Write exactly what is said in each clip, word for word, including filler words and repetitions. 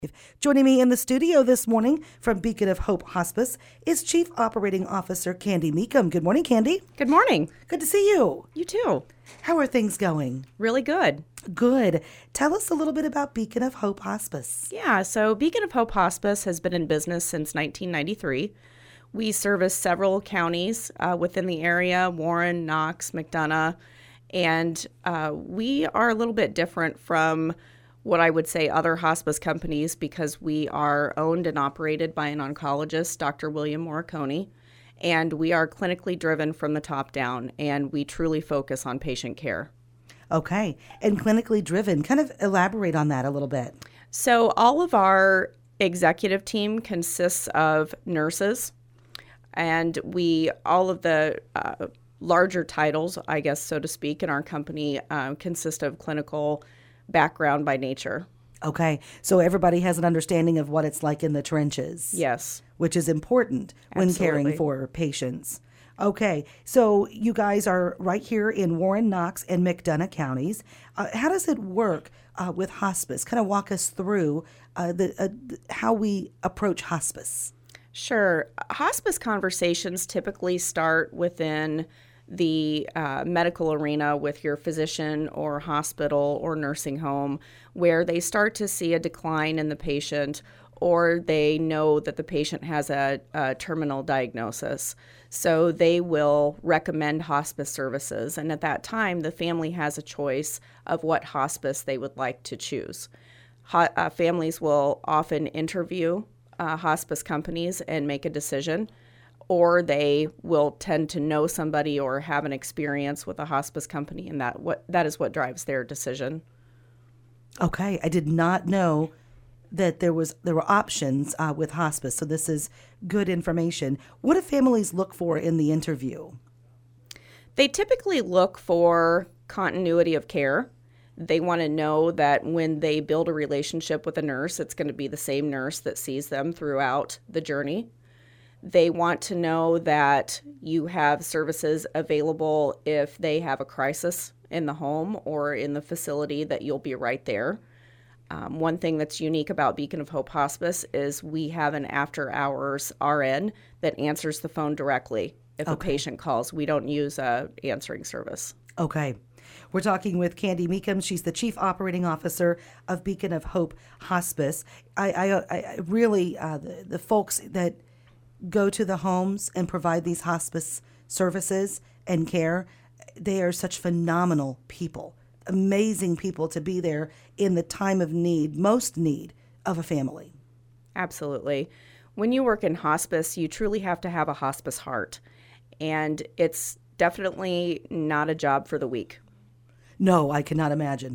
Joining me in the studio this morning from Beacon of Hope Hospice is Chief Operating Officer Candy Meekum. Good morning, Candy. Good morning. Good to see you. You too. How are things going? Really good. Good. Tell us a little bit about Beacon of Hope Hospice. Yeah, so Beacon of Hope Hospice has been in business since nineteen ninety-three. We service several counties uh, within the area, Warren, Knox, McDonough, and uh, we are a little bit different from what I would say other hospice companies because we are owned and operated by an oncologist, Doctor William Morricone, and we are clinically driven from the top down, and we truly focus on patient care. Okay, and clinically driven. Kind of elaborate on that a little bit. So all of our executive team consists of nurses, and we, all of the uh, larger titles, I guess, so to speak, in our company uh, consist of clinical background by nature. Okay, so everybody has an understanding of what it's like in the trenches. Yes. Which is important when Absolutely. caring for patients. Okay, so you guys are right here in Warren, Knox, and McDonough counties. Uh, how does it work uh, with hospice? Kind of walk us through uh, the uh, how we approach hospice. Sure. Hospice conversations typically start within the uh, medical arena with your physician or hospital or nursing home, where they start to see a decline in the patient, or they know that the patient has a, a terminal diagnosis. So they will recommend hospice services. And at that time, the family has a choice of what hospice they would like to choose. Ho- uh, families will often interview uh, hospice companies and make a decision, or they will tend to know somebody or have an experience with a hospice company, and that what that is what drives their decision. Okay, I did not know that there was there were options uh, with hospice, so this is good information. What do families look for in the interview? They typically look for continuity of care. They want to know that when they build a relationship with a nurse, it's going to be the same nurse that sees them throughout the journey. They want to know that you have services available if they have a crisis in the home or in the facility, that you'll be right there. Um, one thing that's unique about Beacon of Hope Hospice is we have an after-hours R N that answers the phone directly if Okay. a patient calls. We don't use a answering service. Okay. We're talking with Candy Meekum. She's the Chief Operating Officer of Beacon of Hope Hospice. I, I, I really, uh, the, the folks that go to the homes and provide these hospice services and care, they are such phenomenal people, amazing people to be there in the time of need, most need of a family. Absolutely. When you work in hospice, you truly have to have a hospice heart, and it's definitely not a job for the weak. No, I cannot imagine.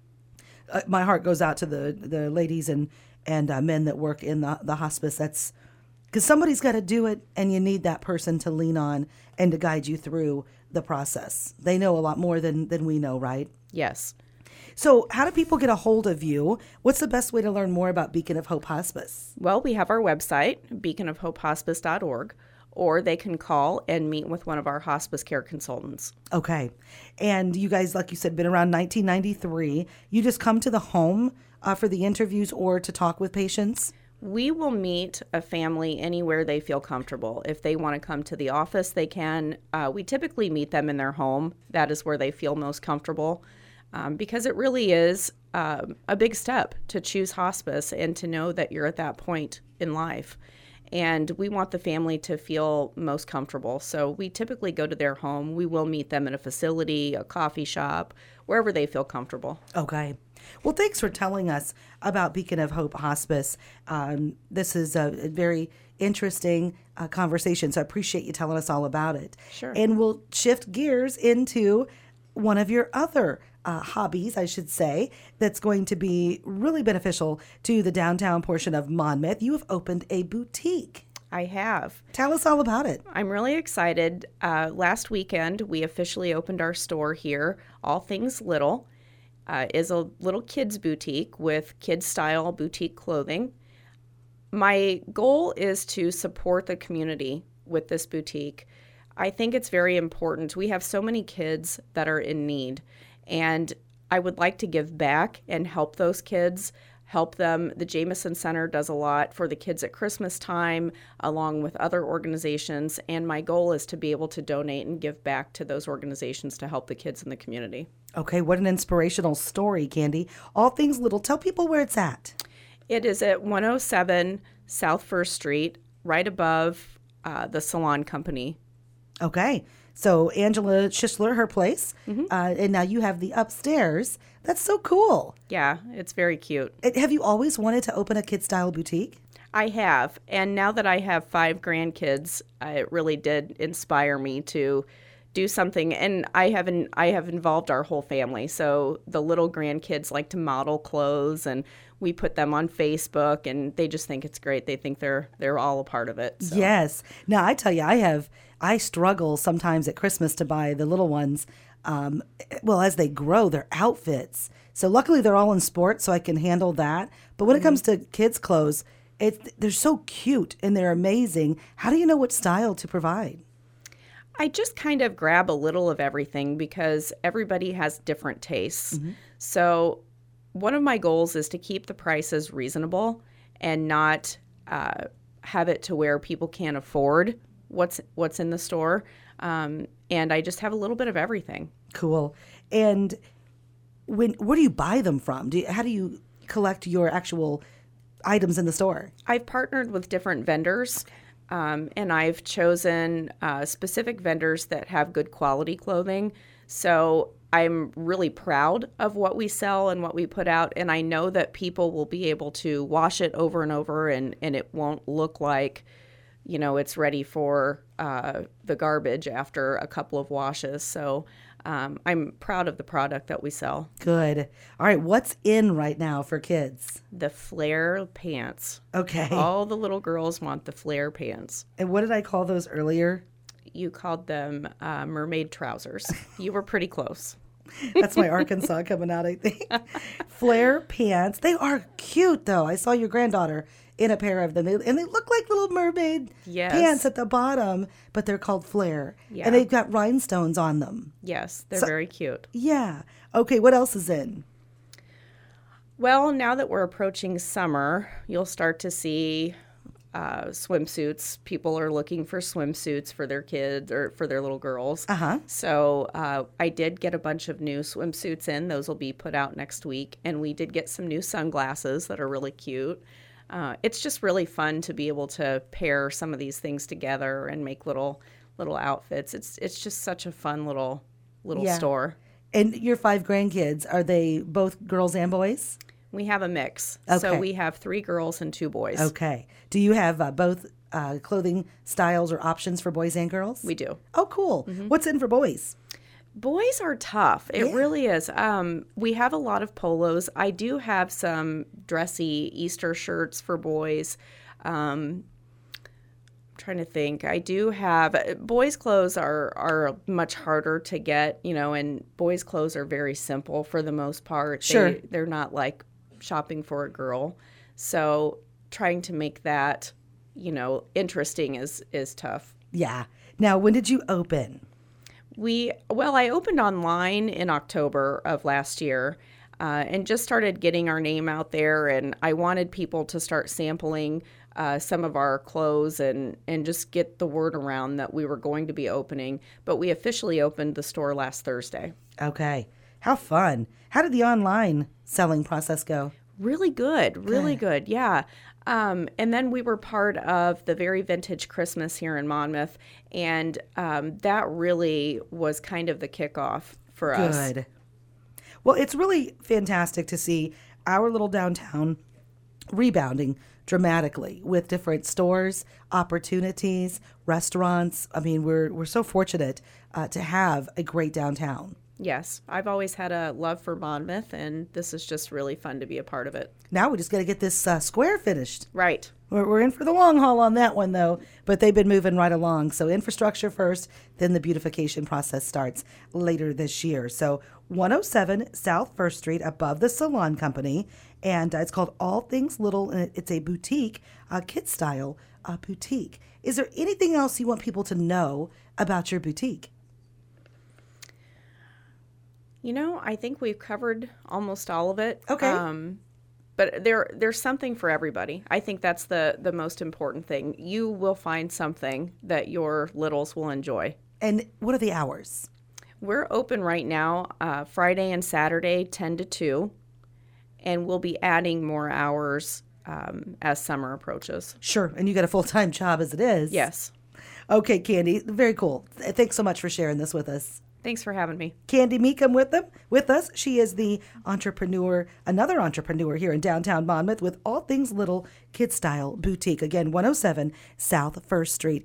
Uh, my heart goes out to the, the ladies and, and uh, men that work in the, the hospice. That's because somebody's got to do it, and you need that person to lean on and to guide you through the process. They know a lot more than, than we know, right? Yes. So how do people get a hold of you? What's the best way to learn more about Beacon of Hope Hospice? Well, we have our website, beacon of hope hospice dot org, or they can call and meet with one of our hospice care consultants. Okay. And you guys, like you said, been around nineteen ninety-three. You just come to the home uh, for the interviews or to talk with patients? We will meet a family anywhere they feel comfortable. If they want to come to the office, they can. Uh, we typically meet them in their home. That is where they feel most comfortable, um, because it really is um, a big step to choose hospice and to know that you're at that point in life. And we want the family to feel most comfortable. So we typically go to their home. We will meet them in a facility, a coffee shop, wherever they feel comfortable. Okay. Well, thanks for telling us about Beacon of Hope Hospice. Um, this is a, a very interesting uh, conversation, so I appreciate you telling us all about it. Sure. And we'll shift gears into one of your other uh, hobbies, I should say, that's going to be really beneficial to the downtown portion of Monmouth. You have opened a boutique. I have. Tell us all about it. I'm really excited. Uh, last weekend, we officially opened our store here, All Things Little. Uh, is a little kids boutique with kids-style boutique clothing. My goal is to support the community with this boutique. I think it's very important. We have so many kids that are in need, and I would like to give back and help those kids, help them. The Jameson Center does a lot for the kids at Christmas time, along with other organizations. And my goal is to be able to donate and give back to those organizations to help the kids in the community. Okay, what an inspirational story, Candy. All Things Little. Tell people where it's at. It is at one oh seven South First Street, right above uh, the Salon Company. Okay. So Angela Schistler, her place, Mm-hmm. uh, and now you have the upstairs. That's so cool. Yeah, it's very cute. Uh, Have you always wanted to open a kid-style boutique? I have. And now that I have five grandkids, uh, it really did inspire me to do something. And I have, in, I have involved our whole family. So the little grandkids like to model clothes, and we put them on Facebook, and they just think it's great. They think they're they're all a part of it. So. Yes. Now, I tell you, I have, I struggle sometimes at Christmas to buy the little ones, um, well, as they grow, their outfits. So luckily they're all in sports, so I can handle that. But when it comes to kids' clothes, it, they're so cute and they're amazing. How do you know what style to provide? I just kind of grab a little of everything because everybody has different tastes. Mm-hmm. So one of my goals is to keep the prices reasonable and not uh, have it to where people can't afford what's what's in the store. Um, and I just have a little bit of everything. Cool. And when where do you buy them from? Do you, how do you collect your actual items in the store? I've partnered with different vendors. Um, and I've chosen uh, specific vendors that have good quality clothing. So I'm really proud of what we sell and what we put out. And I know that people will be able to wash it over and over, and, and it won't look like, you know, it's ready for uh, the garbage after a couple of washes. So um, I'm proud of the product that we sell. Good. All right. What's in right now for kids? The flare pants. Okay. All the little girls want the flare pants. And what did I call those earlier? You called them uh, mermaid trousers. You were pretty close. That's my Arkansas coming out, I think. Flare pants. They are cute, though. I saw your granddaughter in a pair of them, and they look like little mermaid yes. pants at the bottom, but they're called flare. Yeah. And they've got rhinestones on them. Yes, they're So- very cute. Yeah. Okay, what else is in? Well, now that we're approaching summer, you'll start to see uh, swimsuits. People are looking for swimsuits for their kids or for their little girls. Uh-huh. So uh, I did get a bunch of new swimsuits in. Those will be put out next week. And we did get some new sunglasses that are really cute. Uh, it's just really fun to be able to pair some of these things together and make little little outfits. It's it's just such a fun little little Yeah. store. And your five grandkids, are they both girls and boys? We have a mix. Okay. So we have three girls and two boys. Okay. Do you have uh, both uh, clothing styles or options for boys and girls? We do. Oh, cool. What's in for boys? Boys are tough. It Yeah. really is. Um, we have a lot of polos. I do have some dressy Easter shirts for boys. Um, I'm trying to think. I do have boys' clothes are are much harder to get, you know, and boys' clothes are very simple for the most part. Sure. They, they're not like shopping for a girl. So trying to make that, you know, interesting is is tough. Yeah. Now, when did you open? We well, I opened online in October of last year, uh, and just started getting our name out there. And I wanted people to start sampling uh, some of our clothes and and just get the word around that we were going to be opening. But we officially opened the store last Thursday. Okay. How fun. How did the online selling process go? Really good, really good, yeah. Um, and then we were part of the Very Vintage Christmas here in Monmouth, and um, that really was kind of the kickoff for us. Good. Well, it's really fantastic to see our little downtown rebounding dramatically with different stores, opportunities, restaurants. I mean, we're we're so fortunate uh, to have a great downtown. Yes, I've always had a love for Monmouth, and this is just really fun to be a part of it. Now we just got to get this uh, square finished. Right. We're, we're in for the long haul on that one, though, but they've been moving right along. So infrastructure first, then the beautification process starts later this year. So one oh seven South First Street above the Salon Company, and uh, it's called All Things Little, and it- it's a boutique, a kid-style uh, boutique. Is there anything else you want people to know about your boutique? You know, I think we've covered almost all of it. Okay. Um, But there there's something for everybody. I think that's the, the most important thing. You will find something that your littles will enjoy. And what are the hours? We're open right now, uh, Friday and Saturday, ten to two, and we'll be adding more hours um, as summer approaches. Sure. And you got a full-time job as it is. Yes. Okay, Candy. Very cool. Thanks so much for sharing this with us. Thanks for having me. Candy Mecham with them, with us. She is the entrepreneur, another entrepreneur here in downtown Monmouth with All Things Little Kid Style Boutique. Again, one oh seven South First Street.